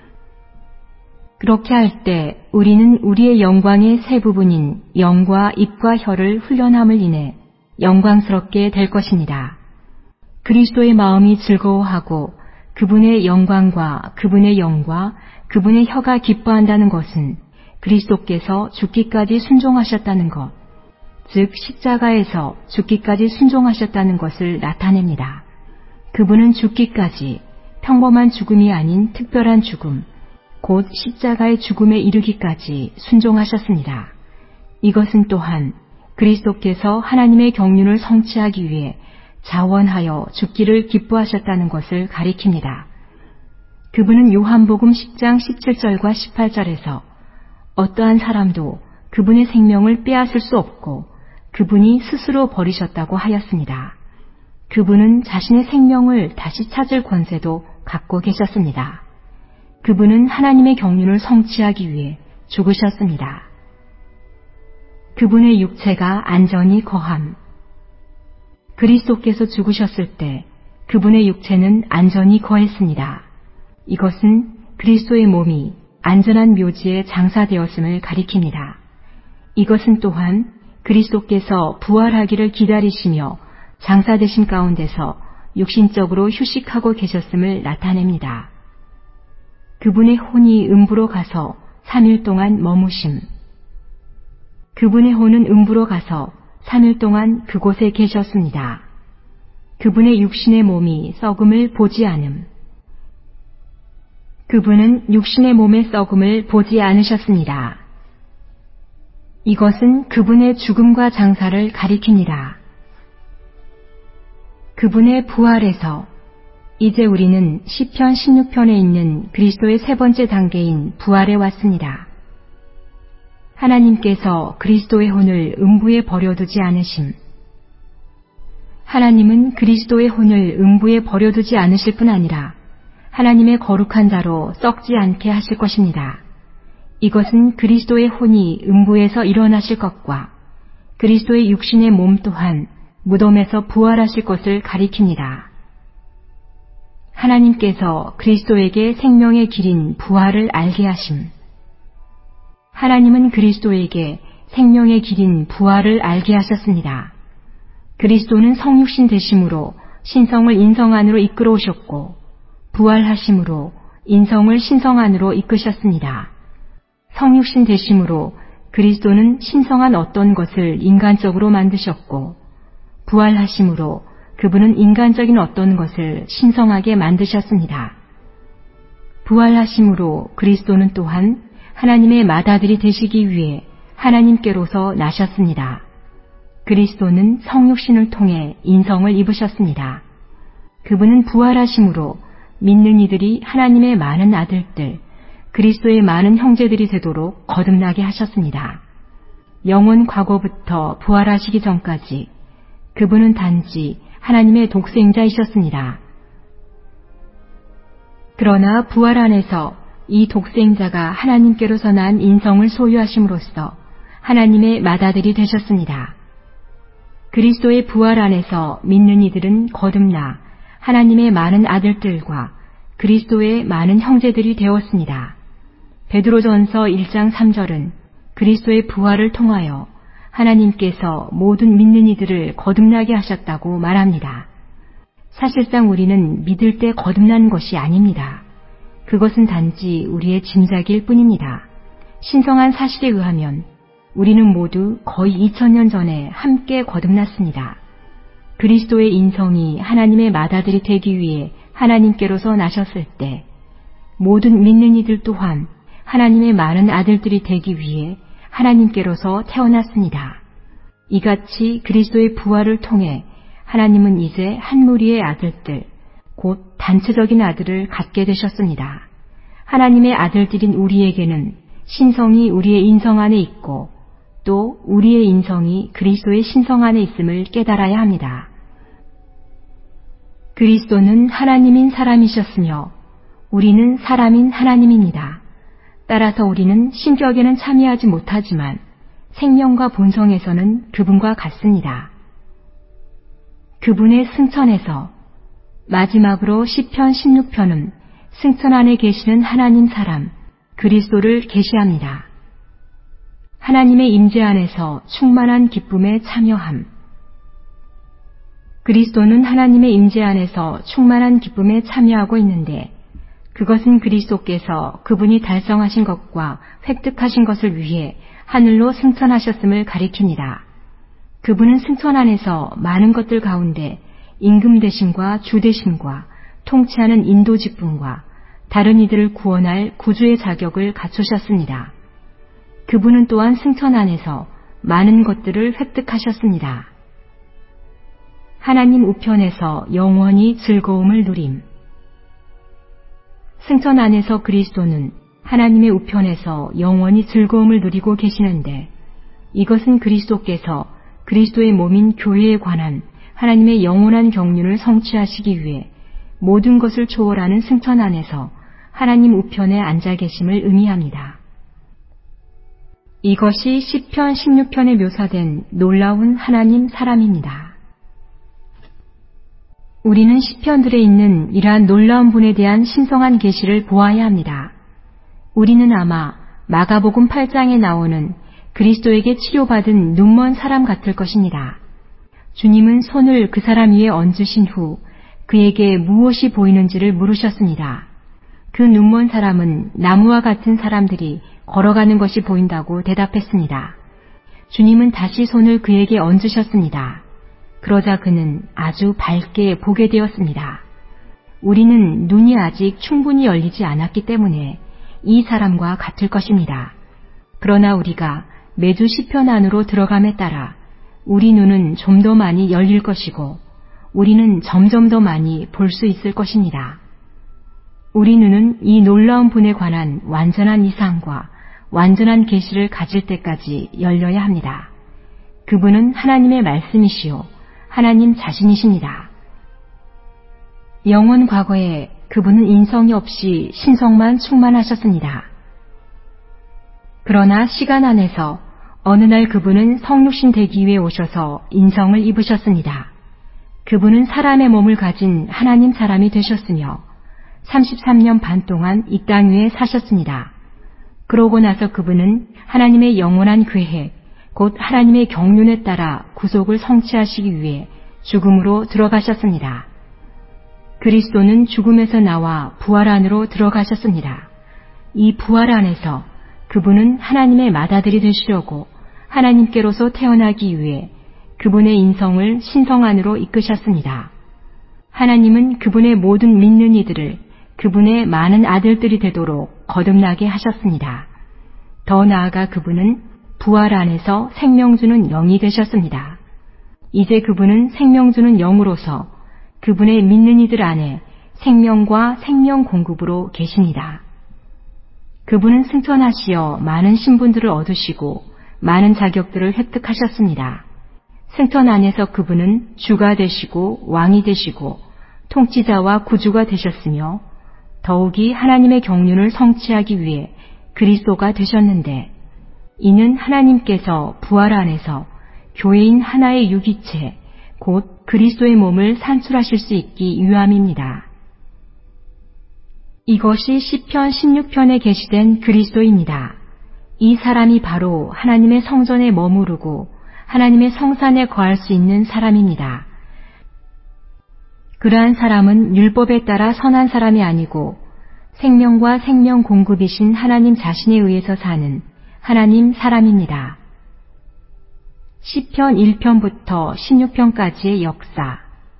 그렇게 할 때 우리는 우리의 영광의 세 부분인 영과 입과 혀를 훈련함을 인해 영광스럽게 될 것입니다. 그리스도의 마음이 즐거워하고 그분의 영광과 그분의 영과 그분의 혀가 기뻐한다는 것은 그리스도께서 죽기까지 순종하셨다는 것, 즉 십자가에서 죽기까지 순종하셨다는 것을 나타냅니다. 그분은 죽기까지 평범한 죽음이 아닌 특별한 죽음, 곧 십자가의 죽음에 이르기까지 순종하셨습니다. 이것은 또한 그리스도께서 하나님의 경륜을 성취하기 위해 자원하여 죽기를 기뻐하셨다는 것을 가리킵니다. 그분은 요한복음 10장 17절과 18절에서 어떠한 사람도 그분의 생명을 빼앗을 수 없고 그분이 스스로 버리셨다고 하였습니다. 그분은 자신의 생명을 다시 찾을 권세도 갖고 계셨습니다. 그분은 하나님의 경륜을 성취하기 위해 죽으셨습니다. 그분의 육체가 안전히 거함. 그리스도께서 죽으셨을 때 그분의 육체는 안전히 거했습니다. 이것은 그리스도의 몸이 안전한 묘지에 장사되었음을 가리킵니다. 이것은 또한 그리스도께서 부활하기를 기다리시며 장사되신 가운데서 육신적으로 휴식하고 계셨음을 나타냅니다. 그분의 혼이 음부로 가서 3일 동안 머무심. 그분의 혼은 음부로 가서 3일 동안 그곳에 계셨습니다. 그분의 육신의 몸이 썩음을 보지 않음. 그분은 육신의 몸의 썩음을 보지 않으셨습니다. 이것은 그분의 죽음과 장사를 가리킵니다. 그분의 부활에서 이제 우리는 시편 16편에 있는 그리스도의 세 번째 단계인 부활에 왔습니다. 하나님께서 그리스도의 혼을 음부에 버려두지 않으심. 하나님은 그리스도의 혼을 음부에 버려두지 않으실 뿐 아니라 하나님의 거룩한 자로 썩지 않게 하실 것입니다. 이것은 그리스도의 혼이 음부에서 일어나실 것과 그리스도의 육신의 몸 또한 무덤에서 부활하실 것을 가리킵니다. 하나님께서 그리스도에게 생명의 길인 부활을 알게 하심. 하나님은 그리스도에게 생명의 길인 부활을 알게 하셨습니다. 그리스도는 성육신 되심으로 신성을 인성 안으로 이끌어 오셨고 부활하심으로 인성을 신성 안으로 이끄셨습니다. 성육신 되심으로 그리스도는 신성한 어떤 것을 인간적으로 만드셨고 부활하심으로 그분은 인간적인 어떤 것을 신성하게 만드셨습니다. 부활하심으로 그리스도는 또한 하나님의 맏아들이 되시기 위해 하나님께로서 나셨습니다. 그리스도는 성육신을 통해 인성을 입으셨습니다. 그분은 부활하심으로 믿는 이들이 하나님의 많은 아들들, 그리스도의 많은 형제들이 되도록 거듭나게 하셨습니다. 영원 과거부터 부활하시기 전까지 그분은 단지 하나님의 독생자이셨습니다. 그러나 부활 안에서 이 독생자가 하나님께로서 난 인성을 소유하심으로써 하나님의 맏아들이 되셨습니다. 그리스도의 부활 안에서 믿는 이들은 거듭나 하나님의 많은 아들들과 그리스도의 많은 형제들이 되었습니다. 베드로전서 1장 3절은 그리스도의 부활을 통하여 하나님께서 모든 믿는 이들을 거듭나게 하셨다고 말합니다. 사실상 우리는 믿을 때 거듭난 것이 아닙니다. 그것은 단지 우리의 짐작일 뿐입니다. 신성한 사실에 의하면 우리는 모두 거의 2000년 전에 함께 거듭났습니다. 그리스도의 인성이 하나님의 맏아들이 되기 위해 하나님께로서 나셨을 때 모든 믿는 이들 또한 하나님의 많은 아들들이 되기 위해 하나님께로서 태어났습니다. 이같이 그리스도의 부활을 통해 하나님은 이제 한 무리의 아들들, 곧 단체적인 아들을 갖게 되셨습니다. 하나님의 아들들인 우리에게는 신성이 우리의 인성 안에 있고 또 우리의 인성이 그리스도의 신성 안에 있음을 깨달아야 합니다. 그리스도는 하나님인 사람이셨으며 우리는 사람인 하나님입니다. 따라서 우리는 신격에는 참여하지 못하지만 생명과 본성에서는 그분과 같습니다. 그분의 승천에서 마지막으로 시편 16편은 승천 안에 계시는 하나님 사람 그리스도를 계시합니다. 하나님의 임재 안에서 충만한 기쁨에 참여함. 그리스도는 하나님의 임재 안에서 충만한 기쁨에 참여하고 있는데 그것은 그리스도께서 그분이 달성하신 것과 획득하신 것을 위해 하늘로 승천하셨음을 가리킵니다. 그분은 승천 안에서 많은 것들 가운데 임금 대신과 주 대신과 통치하는 인도 직분과 다른 이들을 구원할 구주의 자격을 갖추셨습니다. 그분은 또한 승천 안에서 많은 것들을 획득하셨습니다. 하나님 우편에서 영원히 즐거움을 누림. 승천 안에서 그리스도는 하나님의 우편에서 영원히 즐거움을 누리고 계시는데 이것은 그리스도께서 그리스도의 몸인 교회에 관한 하나님의 영원한 경륜을 성취하시기 위해 모든 것을 초월하는 승천 안에서 하나님 우편에 앉아 계심을 의미합니다. 이것이 시편 16편에 묘사된 놀라운 하나님 사람입니다. 우리는 시편들에 있는 이러한 놀라운 분에 대한 신성한 계시를 보아야 합니다. 우리는 아마 마가복음 8장에 나오는 그리스도에게 치료받은 눈먼 사람 같을 것입니다. 주님은 손을 그 사람 위에 얹으신 후 그에게 무엇이 보이는지를 물으셨습니다. 그 눈먼 사람은 나무와 같은 사람들이 걸어가는 것이 보인다고 대답했습니다. 주님은 다시 손을 그에게 얹으셨습니다. 그러자 그는 아주 밝게 보게 되었습니다. 우리는 눈이 아직 충분히 열리지 않았기 때문에 이 사람과 같을 것입니다. 그러나 우리가 매주 시편 안으로 들어감에 따라 우리 눈은 좀 더 많이 열릴 것이고 우리는 점점 더 많이 볼 수 있을 것입니다. 우리 눈은 이 놀라운 분에 관한 완전한 이상과 완전한 계시를 가질 때까지 열려야 합니다. 그분은 하나님의 말씀이시요 하나님 자신이십니다. 영원 과거에 그분은 인성이 없이 신성만 충만하셨습니다. 그러나 시간 안에서 어느 날 그분은 성육신 되기 위해 오셔서 인성을 입으셨습니다. 그분은 사람의 몸을 가진 하나님 사람이 되셨으며 33년 반 동안 이 땅 위에 사셨습니다. 그러고 나서 그분은 하나님의 영원한 계획, 곧 하나님의 경륜에 따라 구속을 성취하시기 위해 죽음으로 들어가셨습니다. 그리스도는 죽음에서 나와 부활 안으로 들어가셨습니다. 이 부활 안에서 그분은 하나님의 맏아들이 되시려고 하나님께로서 태어나기 위해 그분의 인성을 신성 안으로 이끄셨습니다. 하나님은 그분의 모든 믿는 이들을 그분의 많은 아들들이 되도록 거듭나게 하셨습니다. 더 나아가 그분은 부활 안에서 생명 주는 영이 되셨습니다. 이제 그분은 생명 주는 영으로서 그분의 믿는 이들 안에 생명과 생명 공급으로 계십니다. 그분은 승천하시어 많은 신분들을 얻으시고 많은 자격들을 획득하셨습니다. 승천 안에서 그분은 주가 되시고 왕이 되시고 통치자와 구주가 되셨으며 더욱이 하나님의 경륜을 성취하기 위해 그리스도가 되셨는데 이는 하나님께서 부활 안에서 교회인 하나의 유기체 곧 그리스도의 몸을 산출하실 수 있기 위함입니다. 이것이 시편 16편에 게시된 그리스도입니다. 이 사람이 바로 하나님의 성전에 머무르고 하나님의 성산에 거할 수 있는 사람입니다. 그러한 사람은 율법에 따라 선한 사람이 아니고 생명과 생명 공급이신 하나님 자신에 의해서 사는 하나님 사람입니다. 시편 1편부터 16편까지의 역사.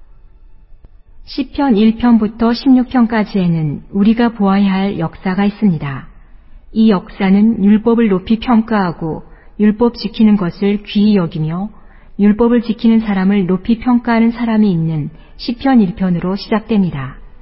시편 1편부터 16편까지에는 우리가 보아야 할 역사가 있습니다. 이 역사는 율법을 높이 평가하고 율법 지키는 것을 귀히 여기며 율법을 지키는 사람을 높이 평가하는 사람이 있는 시편 1편으로 시작됩니다.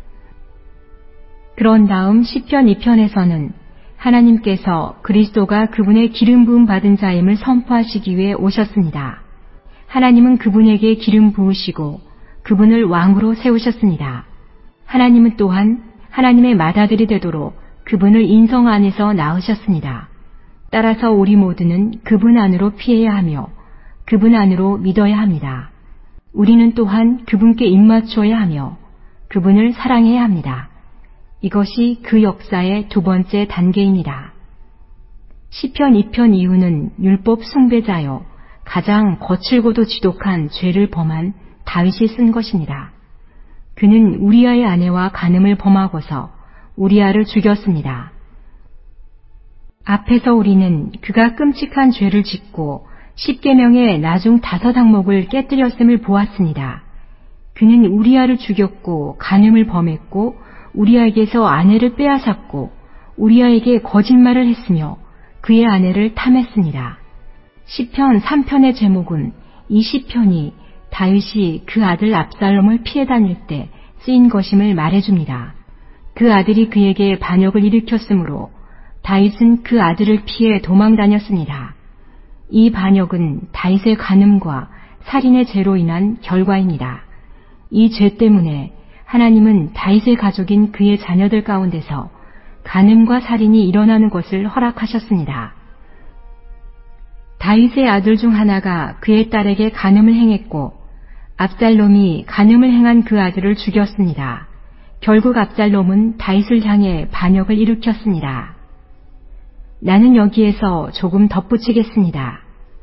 그런 다음 시편 2편에서는 하나님께서 그리스도가 그분의 기름 부음 받은 자임을 선포하시기 위해 오셨습니다. 하나님은 그분에게 기름 부으시고 그분을 왕으로 세우셨습니다. 하나님은 또한 하나님의 맏아들이 되도록 그분을 인성 안에서 낳으셨습니다. 따라서 우리 모두는 그분 안으로 피해야 하며 그분 안으로 믿어야 합니다. 우리는 또한 그분께 입맞춰야 하며 그분을 사랑해야 합니다. 이것이 그 역사의 두 번째 단계입니다. 시편 2편 이후는 율법 숭배자여 가장 거칠고도 지독한 죄를 범한 다윗이 쓴 것입니다. 그는 우리아의 아내와 간음을 범하고서 우리아를 죽였습니다. 앞에서 우리는 그가 끔찍한 죄를 짓고 10계명의 나중 5항목을 깨뜨렸음을 보았습니다. 그는 우리아를 죽였고 간음을 범했고 우리아에게서 아내를 빼앗았고 우리아에게 거짓말을 했으며 그의 아내를 탐했습니다. 시편 3편의 제목은 이 시편이 다윗이 그 아들 압살롬을 피해 다닐 때 쓰인 것임을 말해줍니다. 그 아들이 그에게 반역을 일으켰으므로 다윗은 그 아들을 피해 도망 다녔습니다. 이 반역은 다윗의 간음과 살인의 죄로 인한 결과입니다. 이 죄 때문에 하나님은 다윗의 가족인 그의 자녀들 가운데서 간음과 살인이 일어나는 것을 허락하셨습니다. 다윗의 아들 중 하나가 그의 딸에게 간음을 행했고 압살롬이 간음을 행한 그 아들을 죽였습니다. 결국 압살롬은 다윗을 향해 반역을 일으켰습니다. 나는 여기에서 조금 덧붙이겠습니다.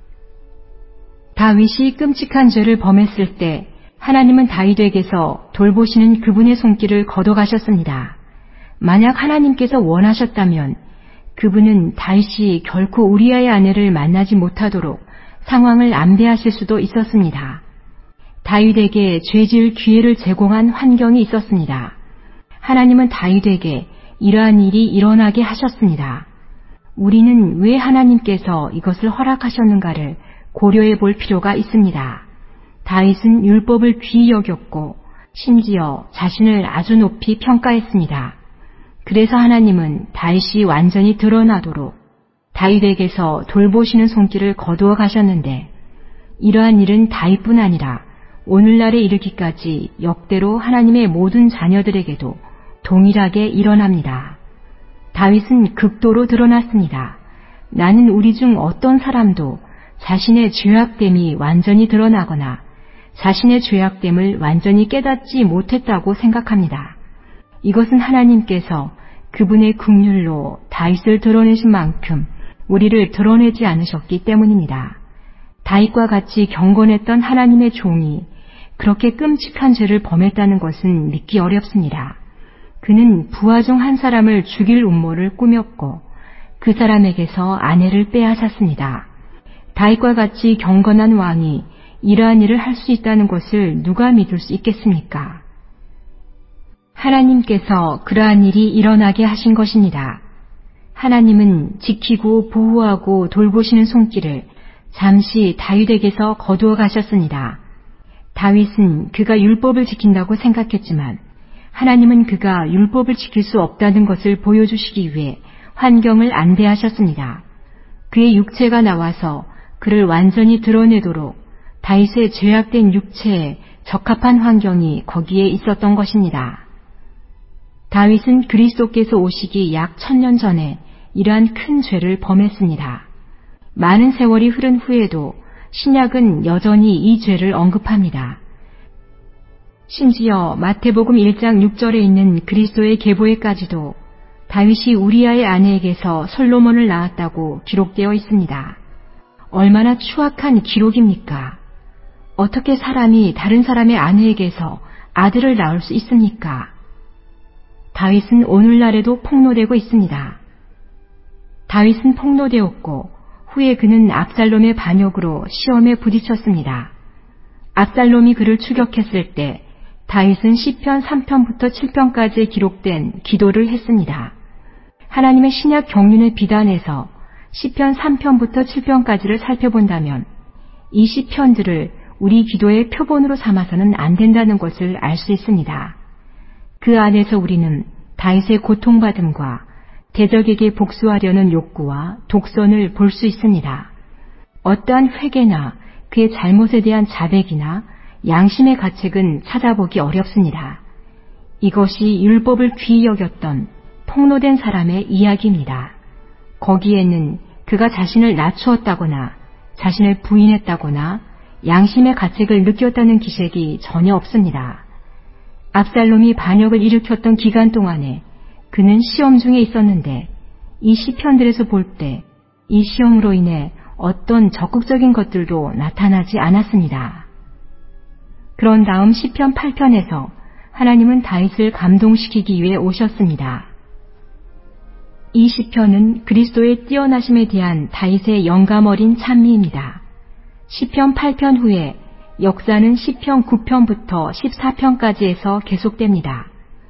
다윗이 끔찍한 죄를 범했을 때 하나님은 다윗에게서 돌보시는 그분의 손길을 거둬가셨습니다. 만약 하나님께서 원하셨다면 그분은 다윗이 결코 우리아의 아내를 만나지 못하도록 상황을 안배하실 수도 있었습니다. 다윗에게 죄지을 기회를 제공한 환경이 있었습니다. 하나님은 다윗에게 이러한 일이 일어나게 하셨습니다. 우리는 왜 하나님께서 이것을 허락하셨는가를 고려해 볼 필요가 있습니다. 다윗은 율법을 귀히 여겼고 심지어 자신을 아주 높이 평가했습니다. 그래서 하나님은 다윗이 완전히 드러나도록 다윗에게서 돌보시는 손길을 거두어 가셨는데 이러한 일은 다윗뿐 아니라 오늘날에 이르기까지 역대로 하나님의 모든 자녀들에게도 동일하게 일어납니다. 다윗은 극도로 드러났습니다. 나는 우리 중 어떤 사람도 자신의 죄악됨이 완전히 드러나거나 자신의 죄악됨을 완전히 깨닫지 못했다고 생각합니다. 이것은 하나님께서 그분의 긍휼로 다윗을 드러내신 만큼 우리를 드러내지 않으셨기 때문입니다. 다윗과 같이 경건했던 하나님의 종이 그렇게 끔찍한 죄를 범했다는 것은 믿기 어렵습니다. 그는 부하 중 한 사람을 죽일 음모를 꾸몄고 그 사람에게서 아내를 빼앗았습니다. 다윗과 같이 경건한 왕이 이러한 일을 할 수 있다는 것을 누가 믿을 수 있겠습니까? 하나님께서 그러한 일이 일어나게 하신 것입니다. 하나님은 지키고 보호하고 돌보시는 손길을 잠시 다윗에게서 거두어 가셨습니다. 다윗은 그가 율법을 지킨다고 생각했지만 하나님은 그가 율법을 지킬 수 없다는 것을 보여주시기 위해 환경을 안배하셨습니다. 그의 육체가 나와서 그를 완전히 드러내도록 다윗의 죄악된 육체에 적합한 환경이 거기에 있었던 것입니다. 다윗은 그리스도께서 오시기 약 1000년 전에 이러한 큰 죄를 범했습니다. 많은 세월이 흐른 후에도 신약은 여전히 이 죄를 언급합니다. 심지어 마태복음 1장 6절에 있는 그리스도의 계보에까지도 다윗이 우리아의 아내에게서 솔로몬을 낳았다고 기록되어 있습니다. 얼마나 추악한 기록입니까? 어떻게 사람이 다른 사람의 아내에게서 아들을 낳을 수 있습니까? 다윗은 오늘날에도 폭로되고 있습니다. 다윗은 폭로되었고 후에 그는 압살롬의 반역으로 시험에 부딪혔습니다. 압살롬이 그를 추격했을 때 다윗은 시편 3편부터 7편까지 기록된 기도를 했습니다. 하나님의 신약 경륜의 비단에서 시편 3편부터 7편까지를 살펴본다면 이 시편들을 우리 기도의 표본으로 삼아서는 안 된다는 것을 알 수 있습니다. 그 안에서 우리는 다윗의 고통받음과 대적에게 복수하려는 욕구와 독선을 볼 수 있습니다. 어떠한 회개나 그의 잘못에 대한 자백이나 양심의 가책은 찾아보기 어렵습니다. 이것이 율법을 귀히 여겼던 폭로된 사람의 이야기입니다. 거기에는 그가 자신을 낮추었다거나 자신을 부인했다거나 양심의 가책을 느꼈다는 기색이 전혀 없습니다. 압살롬이 반역을 일으켰던 기간 동안에 그는 시험 중에 있었는데 이 시편들에서 볼 때 이 시험으로 인해 어떤 적극적인 것들도 나타나지 않았습니다. 그런 다음 시편 8편에서 하나님은 다윗을 감동시키기 위해 오셨습니다. 이 시편은 그리스도의 뛰어나심에 대한 다윗의 영감 어린 찬미입니다. 시편 8편 후에 역사는 시편 9편부터 14편까지에서 계속됩니다.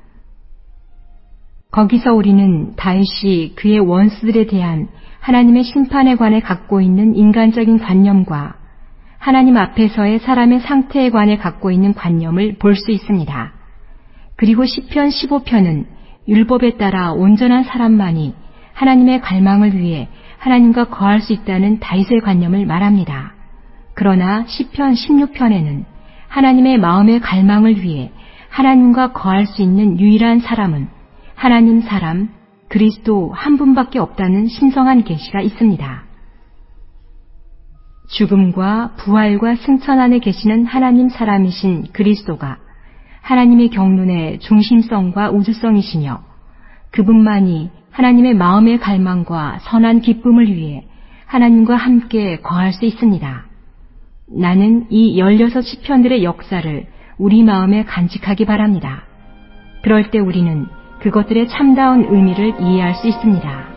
거기서 우리는 다윗이 그의 원수들에 대한 하나님의 심판에 관해 갖고 있는 인간적인 관념과 하나님 앞에서의 사람의 상태에 관해 갖고 있는 관념을 볼 수 있습니다. 그리고 시편 15편은 율법에 따라 온전한 사람만이 하나님의 갈망을 위해 하나님과 거할 수 있다는 다윗의 관념을 말합니다. 그러나 시편 16편에는 하나님의 마음의 갈망을 위해 하나님과 거할 수 있는 유일한 사람은 하나님 사람 그리스도 한 분밖에 없다는 신성한 계시가 있습니다. 죽음과 부활과 승천 안에 계시는 하나님 사람이신 그리스도가 하나님의 경륜의 중심성과 우주성이시며 그분만이 하나님의 마음의 갈망과 선한 기쁨을 위해 하나님과 함께 거할 수 있습니다. 나는 이 16시편들의 역사를 우리 마음에 간직하기 바랍니다. 그럴 때 우리는 그것들의 참다운 의미를 이해할 수 있습니다.